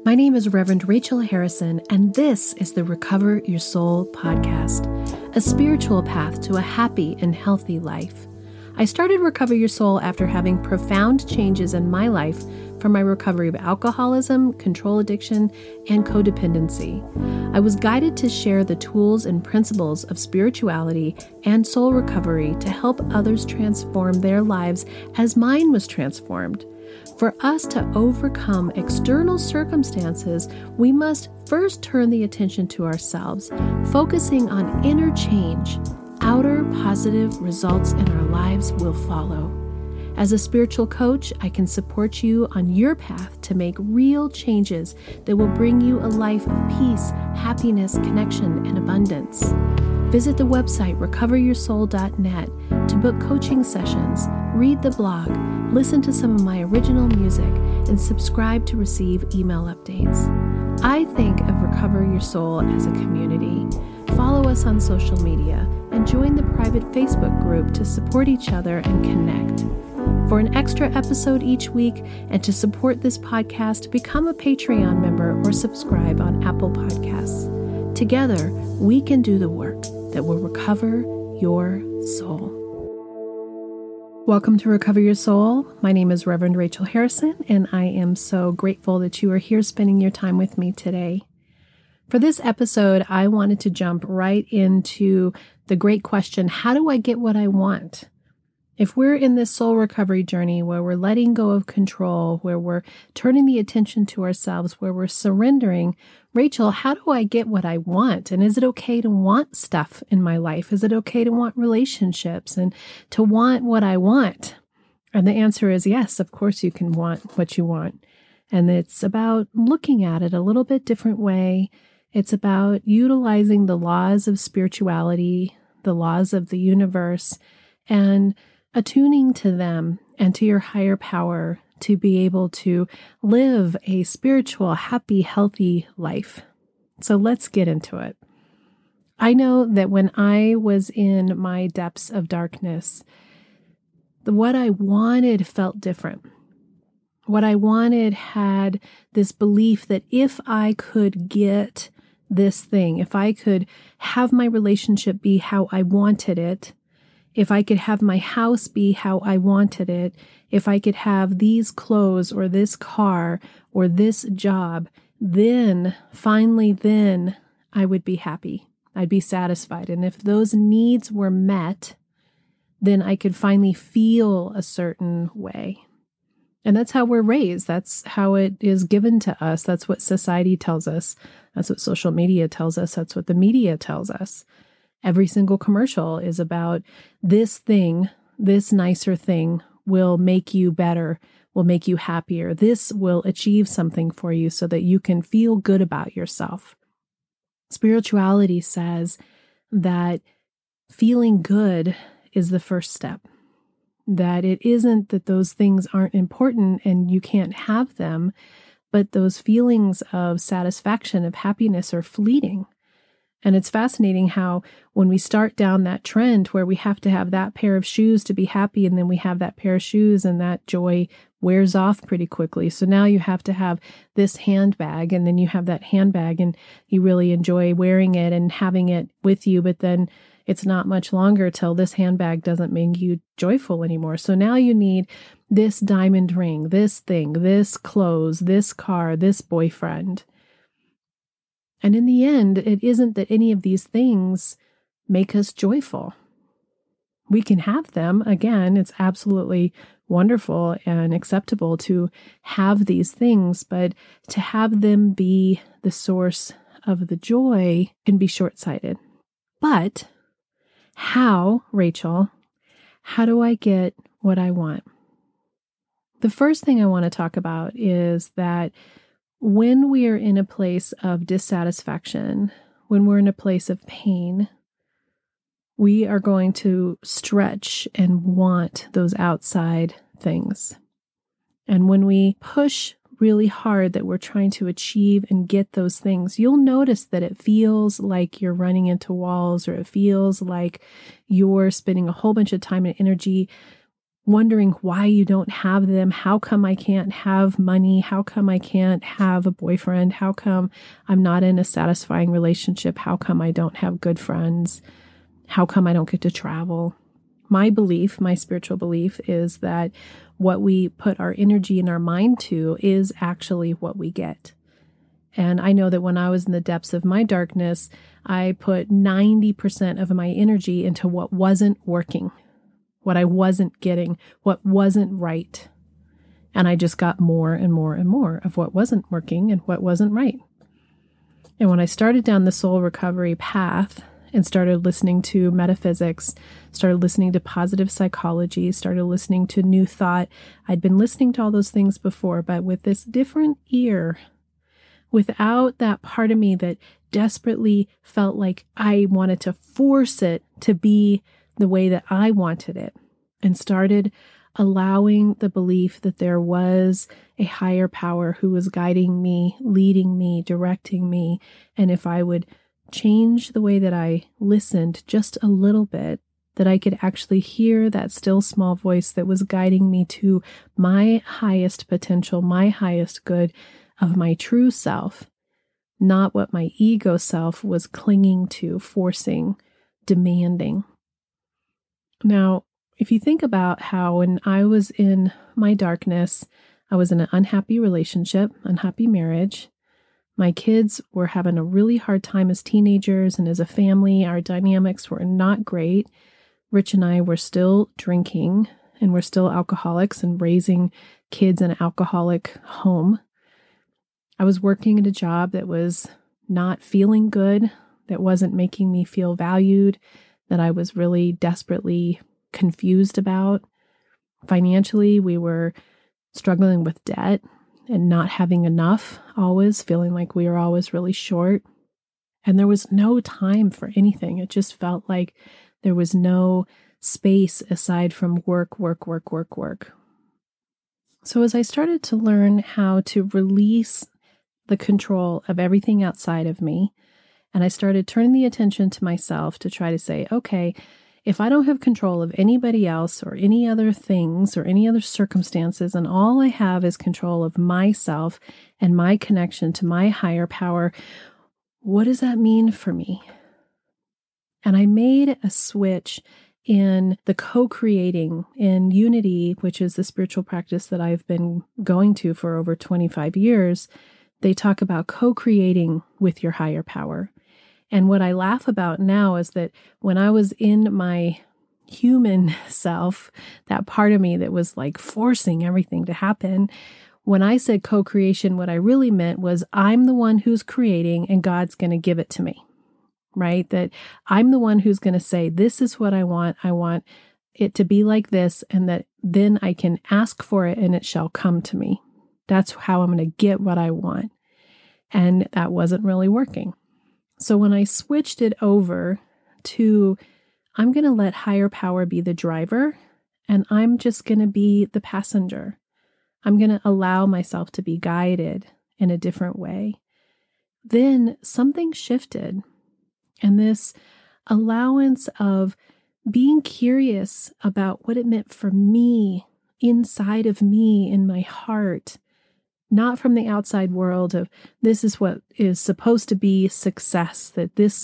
My name is Reverend Rachel Harrison, and this is the Recover Your Soul podcast, a spiritual path to a happy and healthy life. I started Recover Your Soul after having profound changes in my life from my recovery of alcoholism, control addiction, and codependency. I was guided to share the tools and principles of spirituality and soul recovery to help others transform their lives as mine was transformed. For us to overcome external circumstances, we must first turn the attention to ourselves, focusing on inner change. Outer positive results in our lives will follow. As a spiritual coach, I can support you on your path to make real changes that will bring you a life of peace, happiness, connection, and abundance. Visit the website recoveryoursoul.net to book coaching sessions, read the blog, listen to some of my original music, and subscribe to receive email updates. I think of Recover Your Soul as a community. Follow us on social media and join the private Facebook group to support each other and connect. For an extra episode each week and to support this podcast, become a Patreon member or subscribe on Apple Podcasts. Together, we can do the work that will recover your soul. Welcome to Recover Your Soul. My name is Reverend Rachel Harrison, and I am so grateful that you are here spending your time with me today. For this episode, I wanted to jump right into the great question, how do I get what I want? If we're in this soul recovery journey where we're letting go of control, where we're turning the attention to ourselves, where we're surrendering, Rachel, how do I get what I want? And is it okay to want stuff in my life? Is it okay to want relationships and to want what I want? And the answer is yes, of course you can want what you want. And it's about looking at it a little bit different way. It's about utilizing the laws of spirituality, the laws of the universe, and attuning to them and to your higher power to be able to live a spiritual, happy, healthy life. So let's get into it. I know that when I was in my depths of darkness, what I wanted felt different. What I wanted had this belief that if I could get this thing, if I could have my relationship be how I wanted it, if I could have my house be how I wanted it, if I could have these clothes or this car or this job, then, finally then, I would be happy. I'd be satisfied. And if those needs were met, then I could finally feel a certain way. And that's how we're raised. That's how it is given to us. That's what society tells us. That's what social media tells us. That's what the media tells us. Every single commercial is about this thing, this nicer thing will make you better, will make you happier. This will achieve something for you so that you can feel good about yourself. Spirituality says that feeling good is the first step, that it isn't that those things aren't important and you can't have them, but those feelings of satisfaction, of happiness are fleeting. And it's fascinating how when we start down that trend where we have to have that pair of shoes to be happy, and then we have that pair of shoes and that joy wears off pretty quickly. So now you have to have this handbag, and then you have that handbag and you really enjoy wearing it and having it with you. But then it's not much longer till this handbag doesn't make you joyful anymore. So now you need this diamond ring, this thing, this clothes, this car, this boyfriend. And in the end, it isn't that any of these things make us joyful. We can have them. Again, it's absolutely wonderful and acceptable to have these things, but to have them be the source of the joy can be short-sighted. But how, Rachel, how do I get what I want? The first thing I want to talk about is that when we are in a place of dissatisfaction, when we're in a place of pain, we are going to stretch and want those outside things. And when we push really hard that we're trying to achieve and get those things, you'll notice that it feels like you're running into walls, or it feels like you're spending a whole bunch of time and energy wondering why you don't have them. How come I can't have money? How come I can't have a boyfriend? How come I'm not in a satisfying relationship? How come I don't have good friends? How come I don't get to travel? My belief, my spiritual belief, is that what we put our energy and our mind to is actually what we get. And I know that when I was in the depths of my darkness, I put 90% of my energy into what wasn't working, what I wasn't getting, what wasn't right. And I just got more and more and more of what wasn't working and what wasn't right. And when I started down the soul recovery path and started listening to metaphysics, started listening to positive psychology, started listening to New Thought, I'd been listening to all those things before, but with this different ear, without that part of me that desperately felt like I wanted to force it to be the way that I wanted it, and started allowing the belief that there was a higher power who was guiding me, leading me, directing me. And if I would change the way that I listened just a little bit, that I could actually hear that still small voice that was guiding me to my highest potential, my highest good of my true self, not what my ego self was clinging to, forcing, demanding. Now, if you think about how when I was in my darkness, I was in an unhappy relationship, unhappy marriage. My kids were having a really hard time as teenagers, and as a family, our dynamics were not great. Rich and I were still drinking, and we're still alcoholics and raising kids in an alcoholic home. I was working at a job that was not feeling good, that wasn't making me feel valued, that I was really desperately confused about. Financially, we were struggling with debt and not having enough, always feeling like we were always really short. And there was no time for anything. It just felt like there was no space aside from work, work, work, work, work. So as I started to learn how to release the control of everything outside of me, and I started turning the attention to myself to try to say, okay, if I don't have control of anybody else or any other things or any other circumstances, and all I have is control of myself and my connection to my higher power, what does that mean for me? And I made a switch in the co-creating in Unity, which is the spiritual practice that I've been going to for over 25 years. They talk about co-creating with your higher power. And what I laugh about now is that when I was in my human self, that part of me that was like forcing everything to happen, when I said co-creation, what I really meant was I'm the one who's creating and God's going to give it to me, right? That I'm the one who's going to say, this is what I want. I want it to be like this, and that then I can ask for it and it shall come to me. That's how I'm going to get what I want. And that wasn't really working. So when I switched it over to, I'm going to let higher power be the driver, and I'm just going to be the passenger. I'm going to allow myself to be guided in a different way. Then something shifted, and this allowance of being curious about what it meant for me, inside of me, in my heart, not from the outside world of this is what is supposed to be success, that this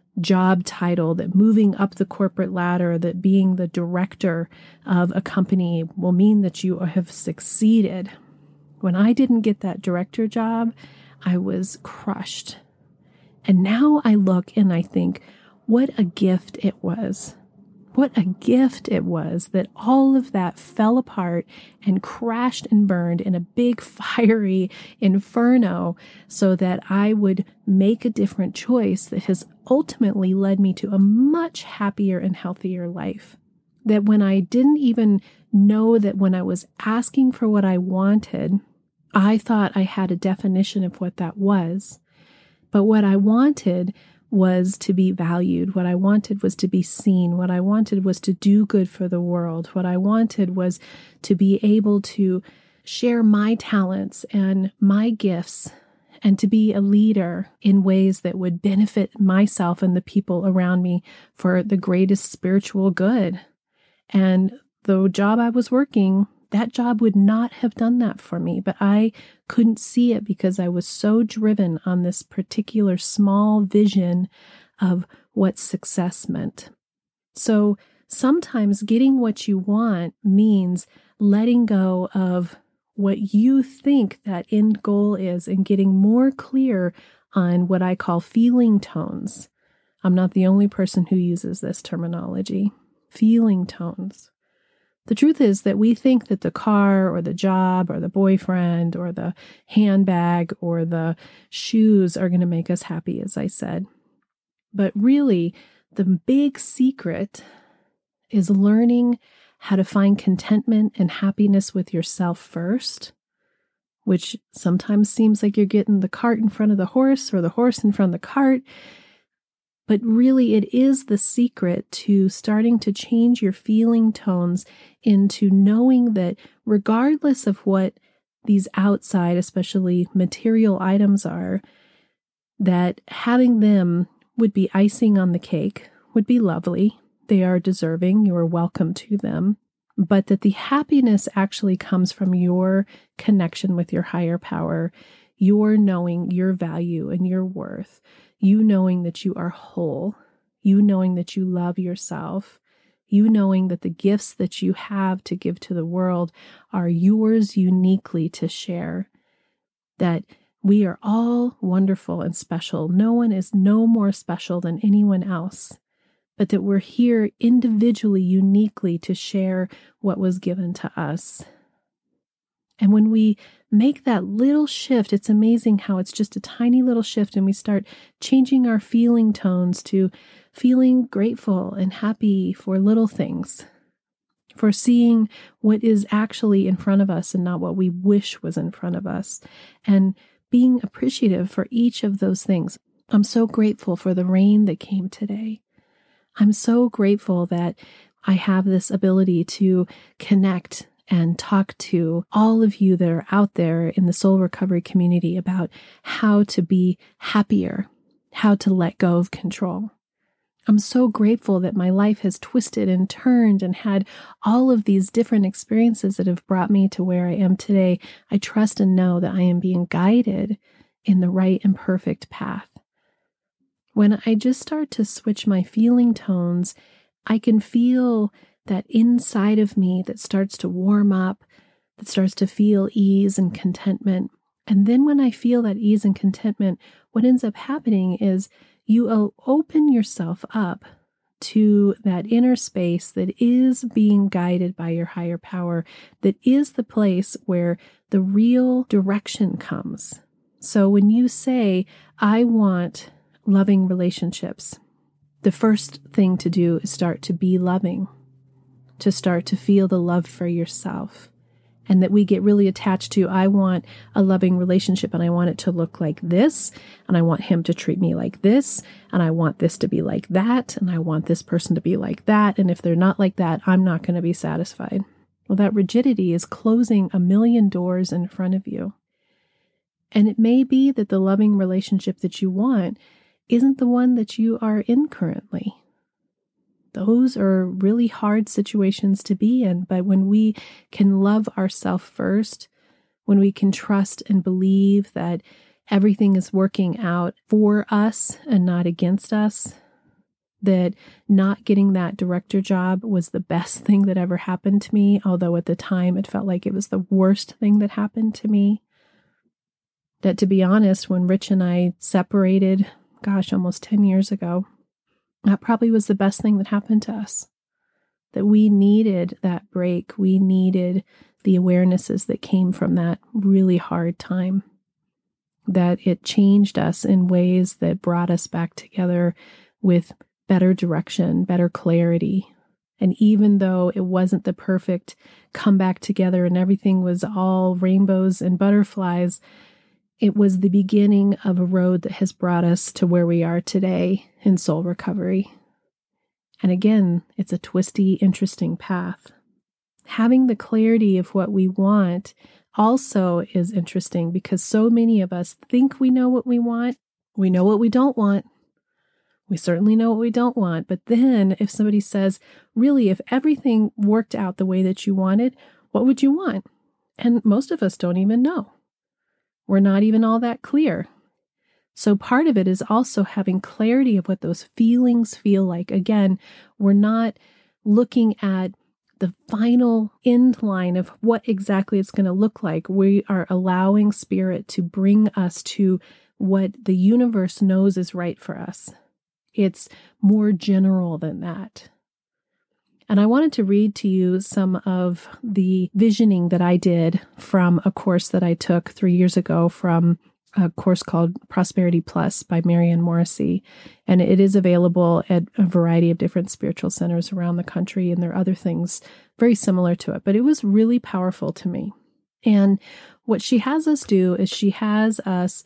job title, that moving up the corporate ladder, that being the director of a company will mean that you have succeeded. When I didn't get that director job, I was crushed. And now I look and I think, what a gift it was. What a gift it was that all of that fell apart and crashed and burned in a big fiery inferno so that I would make a different choice that has ultimately led me to a much happier and healthier life. That when I didn't even know that when I was asking for what I wanted, I thought I had a definition of what that was. But what I wanted was to be valued. What I wanted was to be seen. What I wanted was to do good for the world. What I wanted was to be able to share my talents and my gifts and to be a leader in ways that would benefit myself and the people around me for the greatest spiritual good. And the job I was working, that job would not have done that for me, but I couldn't see it because I was so driven on this particular small vision of what success meant. So sometimes getting what you want means letting go of what you think that end goal is and getting more clear on what I call feeling tones. I'm not the only person who uses this terminology. Feeling tones. The truth is that we think that the car or the job or the boyfriend or the handbag or the shoes are going to make us happy, as I said. But really, the big secret is learning how to find contentment and happiness with yourself first, which sometimes seems like you're getting the cart in front of the horse or the horse in front of the cart. But really, it is the secret to starting to change your feeling tones into knowing that regardless of what these outside, especially material items are, that having them would be icing on the cake, would be lovely. They are deserving. You are welcome to them. But that the happiness actually comes from your connection with your higher power, your knowing your value and your worth, you knowing that you are whole, you knowing that you love yourself, you knowing that the gifts that you have to give to the world are yours uniquely to share, that we are all wonderful and special. No one is no more special than anyone else, but that we're here individually, uniquely to share what was given to us. And when we make that little shift, it's amazing how it's just a tiny little shift and we start changing our feeling tones to feeling grateful and happy for little things, for seeing what is actually in front of us and not what we wish was in front of us, and being appreciative for each of those things. I'm so grateful for the rain that came today. I'm so grateful that I have this ability to connect and talk to all of you that are out there in the soul recovery community about how to be happier, how to let go of control. I'm so grateful that my life has twisted and turned and had all of these different experiences that have brought me to where I am today. I trust and know that I am being guided in the right and perfect path. When I just start to switch my feeling tones, I can feel that inside of me that starts to warm up, that starts to feel ease and contentment. And then when I feel that ease and contentment, what ends up happening is you open yourself up to that inner space that is being guided by your higher power, that is the place where the real direction comes. So when you say, I want loving relationships, the first thing to do is start to be loving, to start to feel the love for yourself. And that we get really attached to, I want a loving relationship and I want it to look like this, and I want him to treat me like this, and I want this to be like that, and I want this person to be like that, and if they're not like that, I'm not going to be satisfied. Well, that rigidity is closing a million doors in front of you. And it may be that the loving relationship that you want isn't the one that you are in currently. Those are really hard situations to be in, but when we can love ourselves first, when we can trust and believe that everything is working out for us and not against us, that not getting that director job was the best thing that ever happened to me, although at the time it felt like it was the worst thing that happened to me. That, to be honest, when Rich and I separated, almost 10 years ago, that probably was the best thing that happened to us. That we needed that break. We needed the awarenesses that came from that really hard time. That it changed us in ways that brought us back together with better direction, better clarity. And even though it wasn't the perfect comeback together and everything was all rainbows and butterflies, it was the beginning of a road that has brought us to where we are today in soul recovery. And again, it's a twisty, interesting path. Having the clarity of what we want also is interesting because so many of us think we know what we want. We know what we don't want. We certainly know what we don't want. But then if somebody says, really, if everything worked out the way that you wanted, what would you want? And most of us don't even know. We're not even all that clear. So part of it is also having clarity of what those feelings feel like. Again, we're not looking at the final end line of what exactly it's going to look like. We are allowing Spirit to bring us to what the universe knows is right for us. It's more general than that. And I wanted to read to you some of the visioning that I did from a course that I took 3 years ago from a course called Prosperity Plus by Marianne Morrissey. And it is available at a variety of different spiritual centers around the country. And there are other things very similar to it. But it was really powerful to me. And what she has us do is she has us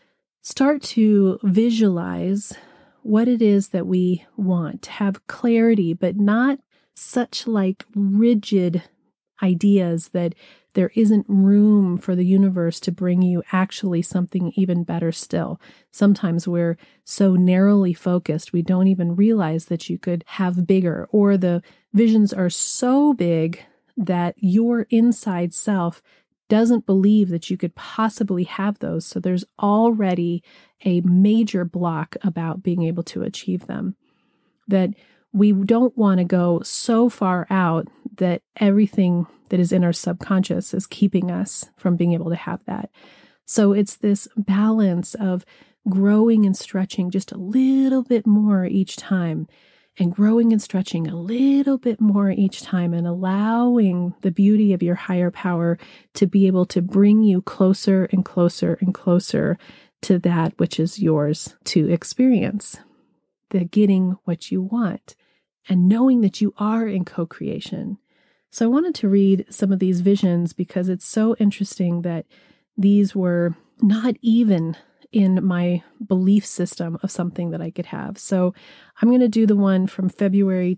start to visualize what it is that we want, to have clarity, but not such like rigid ideas that there isn't room for the universe to bring you actually something even better still. Sometimes we're so narrowly focused, we don't even realize that you could have bigger, or the visions are so big that your inside self doesn't believe that you could possibly have those. So there's already a major block about being able to achieve them. That we don't want to go so far out that everything that is in our subconscious is keeping us from being able to have that. So it's this balance of growing and stretching just a little bit more each time, and growing and stretching a little bit more each time, and allowing the beauty of your higher power to be able to bring you closer and closer and closer to that which is yours to experience, the getting what you want, and knowing that you are in co-creation. So I wanted to read some of these visions because it's so interesting that these were not even in my belief system of something that I could have. So I'm going to do the one from February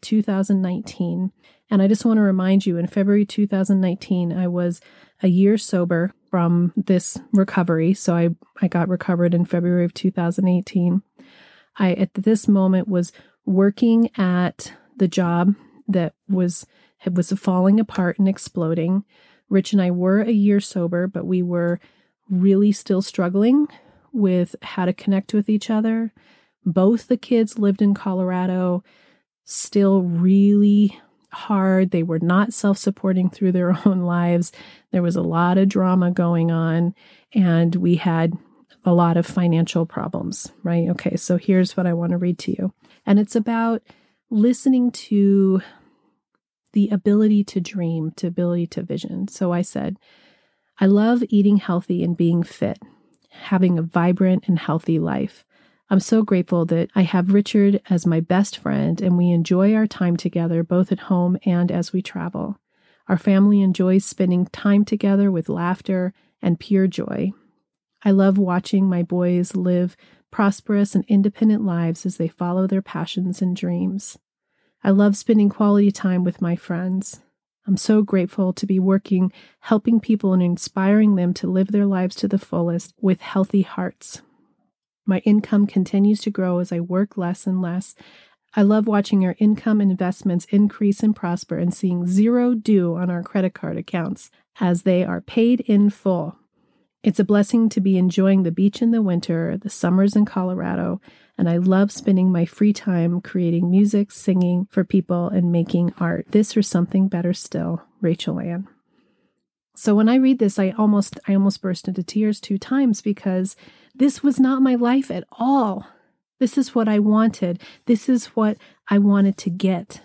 2019. And I just want to remind you, in February 2019, I was a year sober from this recovery. So I got recovered in February of 2018. I, at this moment, was working at the job that was falling apart and exploding. Rich and I were a year sober, but we were really still struggling with how to connect with each other. Both the kids lived in Colorado, still really hard. They were not self-supporting through their own lives. There was a lot of drama going on, and we had a lot of financial problems, right? Okay, so here's what I want to read to you. And it's about listening to the ability to dream, to ability to vision. So I said, I love eating healthy and being fit, having a vibrant and healthy life. I'm so grateful that I have Richard as my best friend, and we enjoy our time together, both at home and as we travel. Our family enjoys spending time together with laughter and pure joy. I love watching my boys live prosperous and independent lives as they follow their passions and dreams. I love spending quality time with my friends. I'm so grateful to be working, helping people and inspiring them to live their lives to the fullest with healthy hearts. My income continues to grow as I work less and less. I love watching our income and investments increase and prosper and seeing zero due on our credit card accounts as they are paid in full. It's a blessing to be enjoying the beach in the winter, the summers in Colorado, and I love spending my free time creating music, singing for people, and making art. This or something better still, Rachel Ann. So when I read this, I almost burst into tears 2 times because this was not my life at all. This is what I wanted. This is what I wanted to get.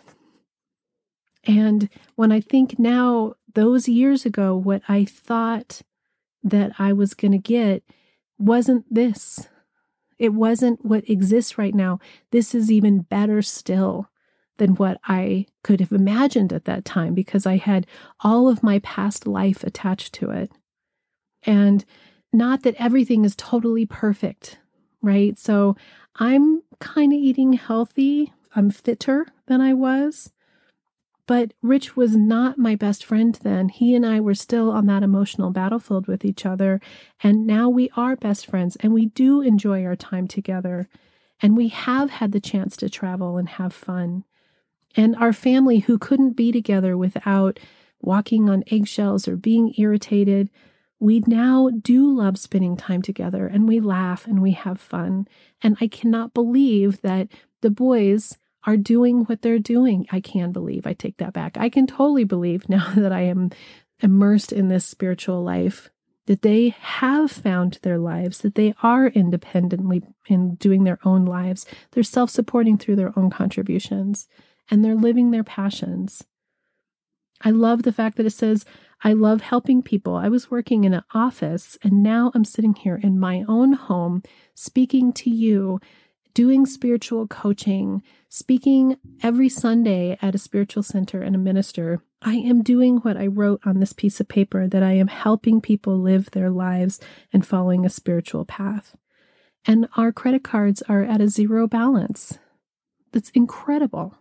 And when I think now, those years ago, what I thought that I was going to get wasn't this. It wasn't what exists right now. This is even better still than what I could have imagined at that time because I had all of my past life attached to it. And not that everything is totally perfect, right? So I'm kind of eating healthy. I'm fitter than I was. But Rich was not my best friend then. He and I were still on that emotional battlefield with each other. And now we are best friends and we do enjoy our time together. And we have had the chance to travel and have fun. And our family, who couldn't be together without walking on eggshells or being irritated, we now do love spending time together, and we laugh and we have fun. And I cannot believe that the boys are doing what they're doing. I can believe, I take that back. I can totally believe now that I am immersed in this spiritual life, that they have found their lives, that they are independently in doing their own lives. They're self-supporting through their own contributions, and they're living their passions. I love the fact that it says, I love helping people. I was working in an office, and now I'm sitting here in my own home, speaking to you, doing spiritual coaching, speaking every Sunday at a spiritual center and a minister. I am doing what I wrote on this piece of paper, that I am helping people live their lives and following a spiritual path. And our credit cards are at a zero balance. That's incredible.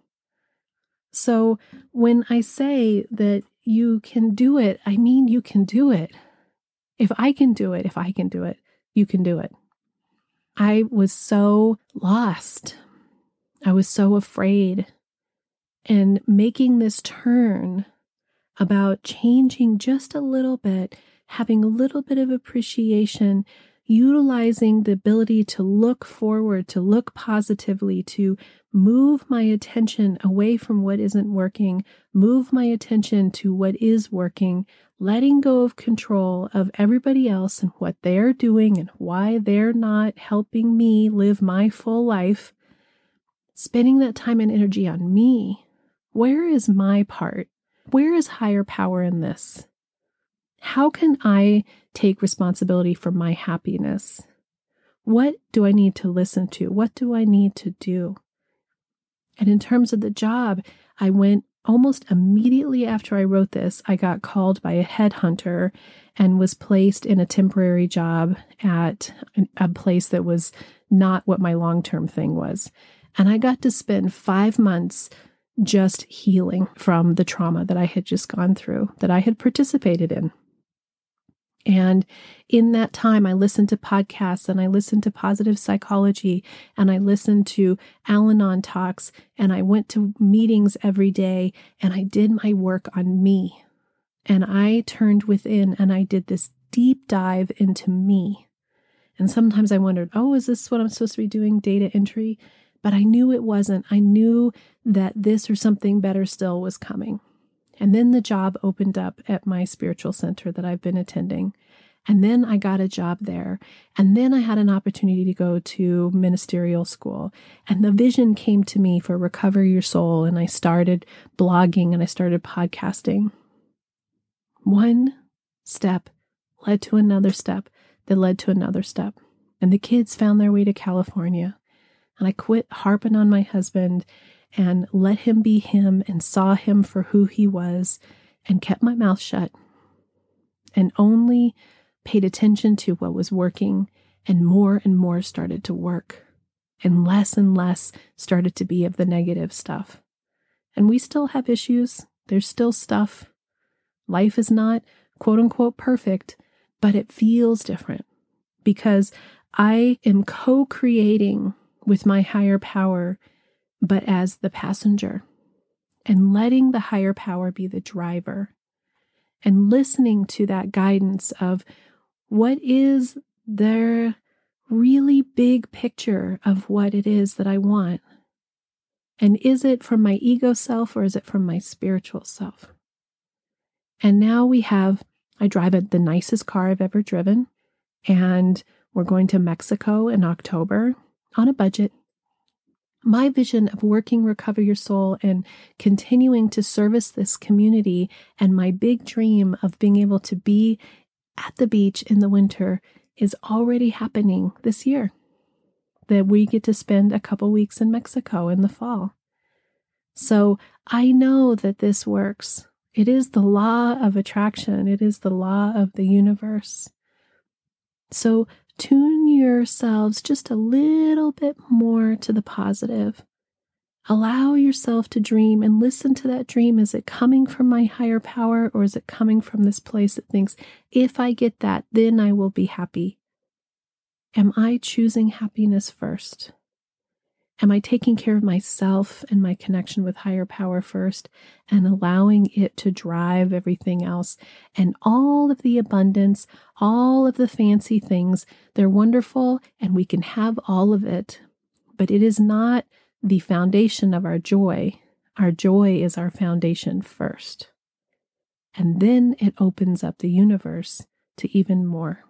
So when I say that you can do it, I mean you can do it. If I can do it, you can do it. I was so lost. I was so afraid. And making this turn about changing just a little bit, having a little bit of appreciation, utilizing the ability to look forward, to look positively, to move my attention away from what isn't working, move my attention to what is working, letting go of control of everybody else and what they're doing and why they're not helping me live my full life, spending that time and energy on me. Where is my part? Where is higher power in this? How can I take responsibility for my happiness? What do I need to listen to? What do I need to do? And in terms of the job, I went almost immediately after I wrote this, I got called by a headhunter and was placed in a temporary job at a place that was not what my long-term thing was. And I got to spend 5 months just healing from the trauma that I had just gone through, that I had participated in. And in that time, I listened to podcasts, and I listened to positive psychology, and I listened to Al-Anon talks, and I went to meetings every day, and I did my work on me. And I turned within, and I did this deep dive into me. And sometimes I wondered, is this what I'm supposed to be doing, data entry? But I knew it wasn't. I knew that this or something better still was coming. And then the job opened up at my spiritual center that I've been attending. And then I got a job there. And then I had an opportunity to go to ministerial school. And the vision came to me for Recover Your Soul. And I started blogging and I started podcasting. One step led to another step that led to another step. And the kids found their way to California. And I quit harping on my husband and let him be him and saw him for who he was and kept my mouth shut and only paid attention to what was working, and more started to work and less started to be of the negative stuff. And we still have issues. There's still stuff. Life is not quote unquote perfect, but it feels different because I am co-creating with my higher power, but as the passenger, and letting the higher power be the driver, and listening to that guidance of what is the really big picture of what it is that I want. And is it from my ego self or is it from my spiritual self? And now I drive the nicest car I've ever driven, and we're going to Mexico in October on a budget. My vision of working Recover Your Soul and continuing to service this community, and my big dream of being able to be at the beach in the winter, is already happening this year. That we get to spend a couple weeks in Mexico in the fall. So I know that this works. It is the law of attraction. It is the law of the universe. So tune yourselves just a little bit more to the positive. Allow yourself to dream and listen to that dream. Is it coming from my higher power, or is it coming from this place that thinks, if I get that, then I will be happy? Am I choosing happiness first? Am I taking care of myself and my connection with higher power first and allowing it to drive everything else? And all of the abundance, all of the fancy things, they're wonderful and we can have all of it. But it is not the foundation of our joy. Our joy is our foundation first. And then it opens up the universe to even more.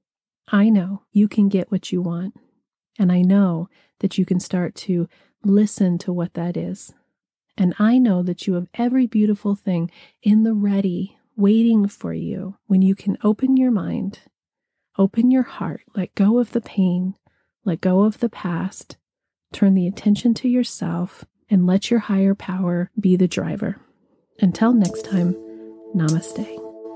I know you can get what you want. And I know that you can start to listen to what that is. And I know that you have every beautiful thing in the ready, waiting for you when you can open your mind, open your heart, let go of the pain, let go of the past, turn the attention to yourself, and let your higher power be the driver. Until next time, namaste.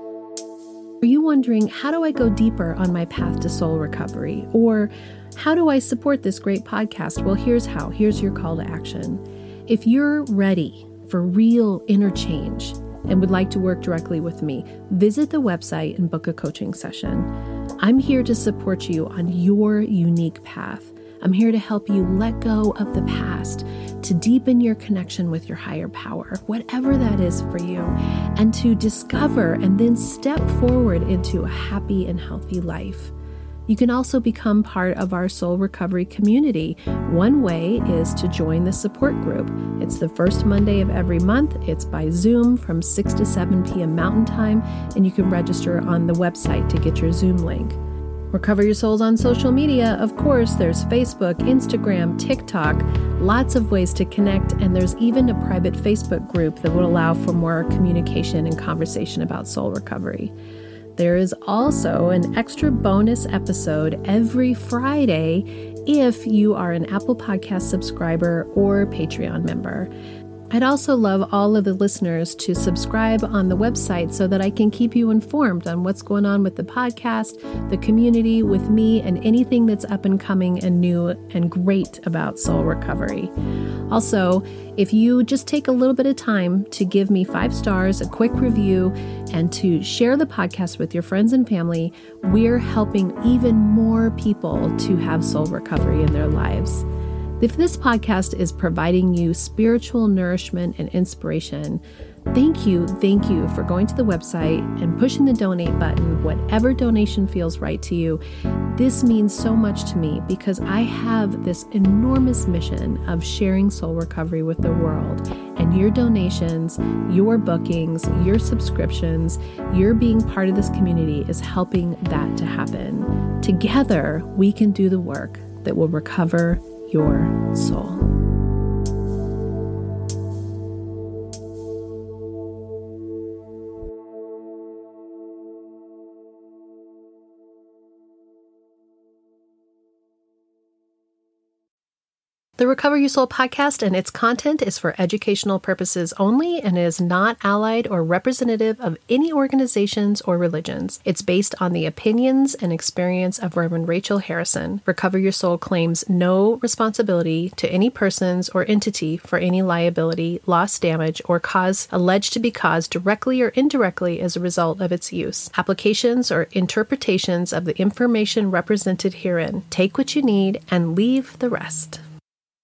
Are you wondering, how do I go deeper on my path to soul recovery? Or how do I support this great podcast? Well, here's how. Here's your call to action. If you're ready for real inner change and would like to work directly with me, visit the website and book a coaching session. I'm here to support you on your unique path. I'm here to help you let go of the past, to deepen your connection with your higher power, whatever that is for you, and to discover and then step forward into a happy and healthy life. You can also become part of our soul recovery community. One way is to join the support group. It's the first Monday of every month. It's by Zoom from 6 to 7 p.m. Mountain Time, and you can register on the website to get your Zoom link. Recover Your Souls on social media. Of course, there's Facebook, Instagram, TikTok, lots of ways to connect, and there's even a private Facebook group that will allow for more communication and conversation about soul recovery. There is also an extra bonus episode every Friday if you are an Apple Podcast subscriber or Patreon member. I'd also love all of the listeners to subscribe on the website so that I can keep you informed on what's going on with the podcast, the community, with me, and anything that's up and coming and new and great about soul recovery. Also, if you just take a little bit of time to give me 5 stars, a quick review, and to share the podcast with your friends and family, we're helping even more people to have soul recovery in their lives. If this podcast is providing you spiritual nourishment and inspiration, thank you for going to the website and pushing the donate button, whatever donation feels right to you. This means so much to me because I have this enormous mission of sharing soul recovery with the world. And your donations, your bookings, your subscriptions, your being part of this community is helping that to happen. Together, we can do the work that will recover your soul. The Recover Your Soul podcast and its content is for educational purposes only and is not allied or representative of any organizations or religions. It's based on the opinions and experience of Reverend Rachel Harrison. Recover Your Soul claims no responsibility to any persons or entity for any liability, loss, damage, or cause alleged to be caused directly or indirectly as a result of its use. Applications or interpretations of the information represented herein. Take what you need and leave the rest.